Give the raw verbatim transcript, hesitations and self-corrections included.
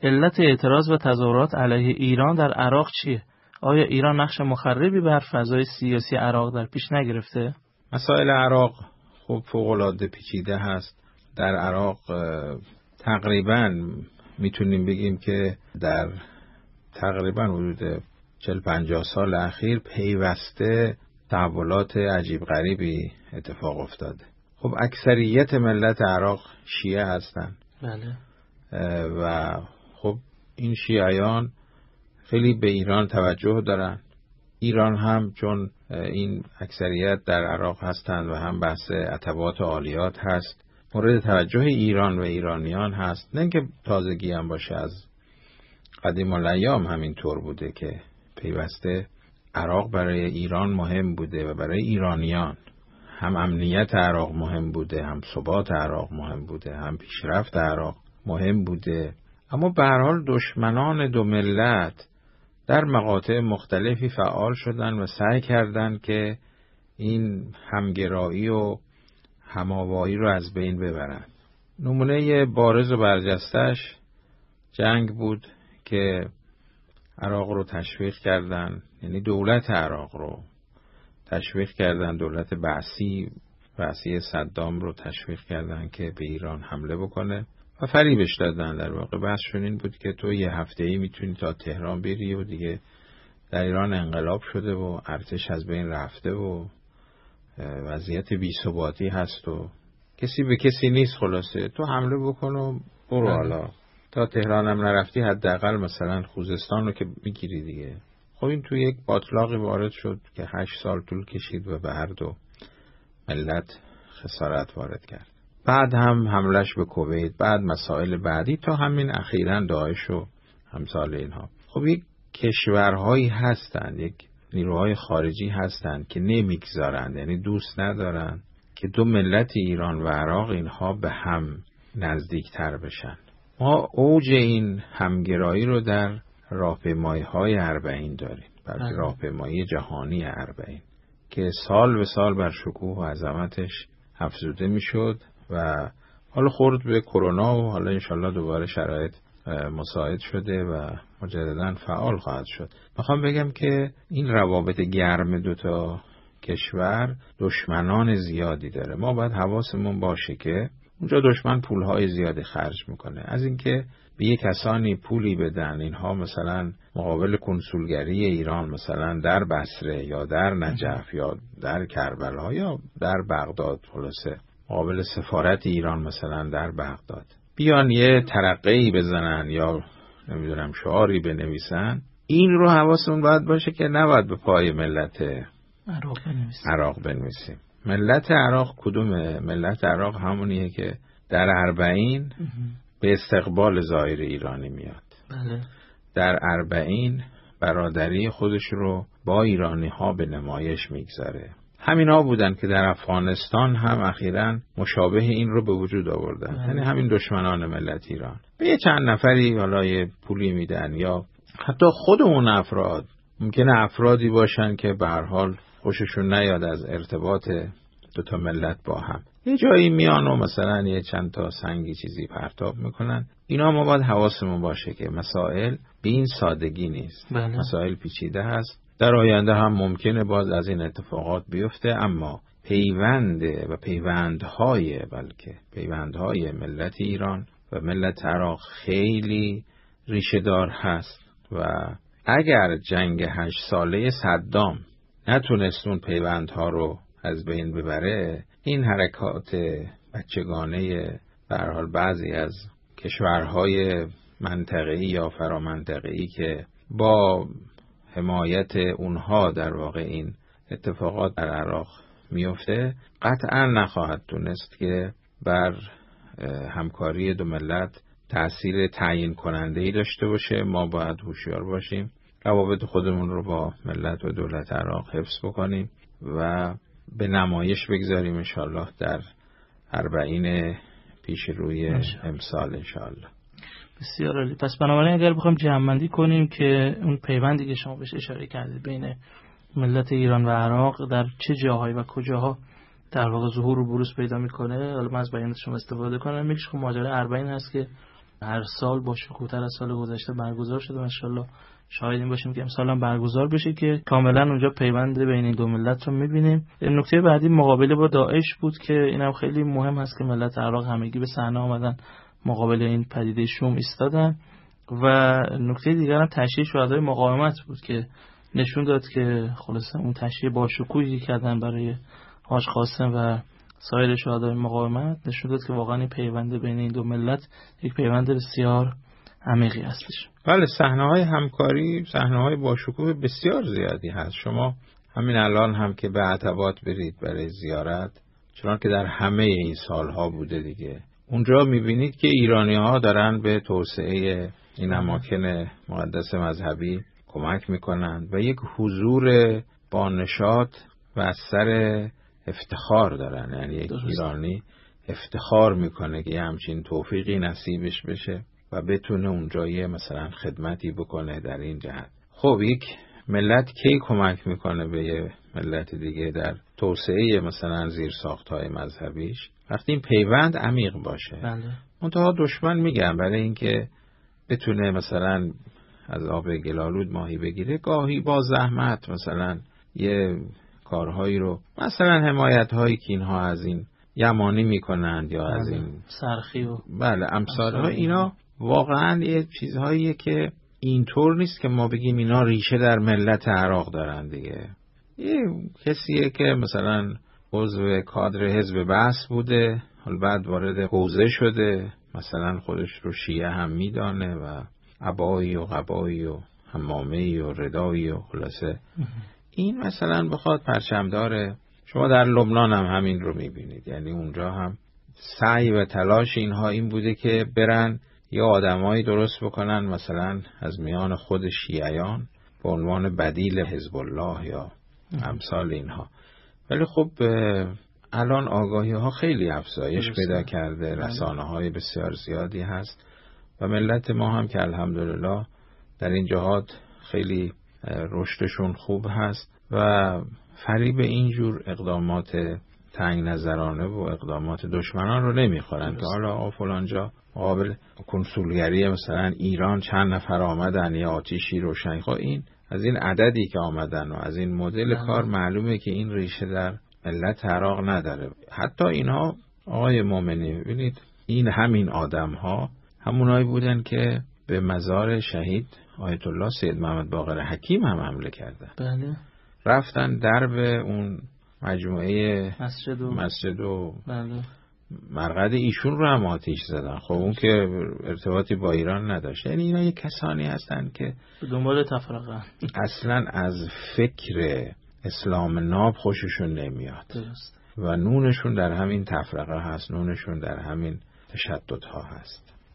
علت اعتراض و تظاهرات علیه ایران در عراق چیه؟ آیا ایران نقش مخربی بر فضای سیاسی عراق در پیش نگرفته؟ مسائل عراق خب فوق‌العاده پیچیده هست. در عراق تقریباً میتونیم بگیم که در تقریباً حدود چهل پنجاه سال اخیر پیوسته تحولات عجیب غریبی اتفاق افتاده. خب اکثریت ملت عراق شیعه هستند. بله. و خب این شیعیان خیلی به ایران توجه دارن. ایران هم چون این اکثریت در عراق هستند و هم بحث عتبات و عالیات هست مورد توجه ایران و ایرانیان هست. نه اینکه تازگی هم باشه، از قدیم الایام همین طور بوده که پیوسته عراق برای ایران مهم بوده و برای ایرانیان هم امنیت عراق مهم بوده، هم ثبات عراق مهم بوده، هم پیشرفت عراق مهم بوده. اما به هر حال دشمنان دو ملت در مقاطع مختلفی فعال شدن و سعی کردن که این همگرایی و هماوایی رو از بین ببرن. نمونه بارز و برجستش جنگ بود که عراق رو تشویق کردن، یعنی دولت عراق رو تشویق کردن، دولت بعثی بعثی صدام رو تشویق کردن که به ایران حمله بکنه و فریبش دادن. در واقع بحثشون این بود که تو یه هفته‌ای میتونی تا تهران بری و دیگه در ایران انقلاب شده و ارتش از بین رفته و وضعیت بی‌ثباتی هست و کسی به کسی نیست، خلاصه تو حمله بکن و برو، حالا تا تهران هم نرفتی حداقل مثلا خوزستان رو که میگیری دیگه. خب این توی یک باطلاقی وارد شد که هشت سال طول کشید و به هر دو ملت خسارت وارد کرد. بعد هم حملش به کویت، بعد مسائل بعدی تا همین اخیراً داعش و همثال اینها. خب یک کشورهایی هستند، یک نیروهای خارجی هستند که نمیگذارند، یعنی دوست ندارند که دو ملت ایران و عراق اینها به هم نزدیکتر بشن. ما اوج این همگرایی رو در راهپیمایی‌های اربعین داریم، بلکه راهپیمایی جهانی اربعین که سال به سال بر شکوه و عظمتش افزوده میشد و حالا خورد به کرونا و حالا انشالله دوباره شرایط مساعد شده و مجددا فعال خواهد شد. میخوام بگم که این روابط گرم دوتا کشور دشمنان زیادی داره. ما باید حواسمون باشه که اونجا دشمن پولهای زیادی خرج میکنه. از اینکه به یک کسانی پولی بدن، اینها مثلا مقابل کنسولگری ایران مثلا در بصره یا در نجف یا در کربلا یا در بغداد، خلاصه مقابل سفارت ایران مثلا در بغداد بیان یه ترقه‌ای بزنن یا نمیدونم شعاری بنویسن، این رو حواسمون باید باشه که نباید به پای ملت عراق بنویسیم. عراق بنویسیم. ملت عراق کدومه؟ ملت عراق همونیه که در اربعین به استقبال ظاهر ایرانی میاد. بله. در اربعین برادری خودش رو با ایرانی ها به نمایش میگذاره. همین ها بودن که در افغانستان هم اخیراً مشابه این رو به وجود آوردن. یعنی همین دشمنان ملت ایران به یه چند نفری حالا یه پولی میدن یا حتی خود اون افراد ممکنه افرادی باشن که به هر حال خوششون نیاد از ارتباط دو تا ملت با هم، یه جایی میان و مثلا یه چند تا سنگی چیزی پرتاب میکنن. اینا ما باید حواسمون باشه که مسائل به این سادگی نیست. بله. مسائل پیچیده هست. در آینده هم ممکنه باز از این اتفاقات بیفته، اما پیونده و پیوندهای بلکه پیوندهای ملت ایران و ملت عراق خیلی ریشه دار هست و اگر جنگ هشت ساله صدام نتونست اون پیوندها رو از بین ببره، این حرکات بچگانه به هر حال بعضی از کشورهای منطقه‌ای یا فرامنطقه‌ای که با حمایت اونها در واقع این اتفاقات در عراق میفته، قطعا نخواهد تونست که بر همکاری دو ملت تأثیر تعیین کننده‌ای داشته باشه. ما باید هوشیار باشیم، روابط خودمون رو با ملت و دولت عراق حفظ بکنیم و به نمایش بگذاریم انشالله در اربعین پیش روی امسال انشالله. بسیار عالی. پس بنابراین اگر بخوایم جمع‌بندی کنیم که اون پیوندی که شما بهش اشاره کردید بین ملت ایران و عراق در چه جاهایی و کجاها در واقع ظهور و بروز پیدا میکنه، حالا من از بیان شما استفاده کنم. یکیش خب ماجرای اربعین هست که هر سال با شکوه‌تر از سال گذشته برگزار شده. ماشاءالله شاهد این باشیم که امسال هم برگزار بشه که کاملا اونجا پیوند بین این دو ملت رو می‌بینیم. نکته بعدی مقابله با داعش بود که اینم خیلی مهم هست که ملت عراق همگی به صحنه آمدن، مقابل این پدیده شوم ایستادن. و نکته دیگر هم تشییع شهدای مقاومت بود که نشون داد که خلاصه اون تشییع با شکوهی کردن برای حاج قاسم و سایر شهدای مقاومت نشون داد که واقعا این پیوند بین این دو ملت یک پیوند بسیار عمیقی هستش. بله، صحنه‌های همکاری، صحنه‌های با شکوه بسیار زیادی هست. شما همین الان هم که به عتبات برید برای زیارت، چون که در همه این سالها بوده دیگه، اونجا می‌بینید که ایرانی‌ها دارن به توسعه این اماکن مقدس مذهبی کمک میکنند و یک حضور با نشاط و از سر افتخار دارن. یعنی یک ایرانی افتخار میکنه که همچین توفیقی نصیبش بشه و بتونه اونجا یه مثلا خدمتی بکنه در این جهت. خب یک ملت کی کمک میکنه به یه ملت دیگه در توسعه مثلا زیر ساختای مذهبیش؟ وقتی این پیوند عمیق باشه. بله. منتها دشمن میگم برای اینکه بتونه مثلا از آب گلالود ماهی بگیره، گاهی با زحمت مثلا یه کارهایی رو، مثلا حمایت هایی که اینها از این یمانی میکنند یا از این سرخی و بله امثال اینا، واقعا یه چیزهاییه که اینطور نیست که ما بگیم اینا ریشه در ملت عراق دارن دیگه. یه کسیه که مثلا عضو کادر حزب بعث بوده، حالا بعد وارد حوزه شده، مثلا خودش رو شیعه هم میدانه و عبایی و قبایی و حمامه‌ای و ردایی و خلاصه این مثلا بخواد پرچم داره. شما در لبنان هم همین رو میبینید، یعنی اونجا هم سعی و تلاش اینها این بوده که برن یا آدمایی درست بکنن مثلا از میان خود شیعیان به عنوان بدیل حزب الله یا امثال اینها. ولی خب الان آگاهی ها خیلی افزایش پیدا کرده، رسانه های بسیار زیادی هست و ملت ما هم که الحمدلله در این جهات خیلی رشدشون خوب هست و فریب اینجور اقدامات تنگ نظرانه و اقدامات دشمنان رو نمیخورن که حالا فلانجا مقابل کنسولگری مثلا ایران چند نفر آمدن یا آتیشی روشن. خب این از این عددی که آمدن و از این مدل کار معلومه که این ریشه در ملت عراق نداره. حتی اینها آقای مومنی ببینید، این همین آدم ها همونایی بودن که به مزار شهید آیت الله سید محمد باقر حکیم هم حمله کردن. بله. رفتن درب اون مجموعه مسجد و, مسجد و بله. مرقد ایشون رو هم آتیش زدن. خب اون که ارتباطی با ایران نداشت. یعنی اینا یک کسانی هستن که به دنبال تفرقه اصلا از فکر اسلام ناب خوششون نمیاد. درست. و نونشون در همین تفرقه هست، نونشون در همین تشددها هست.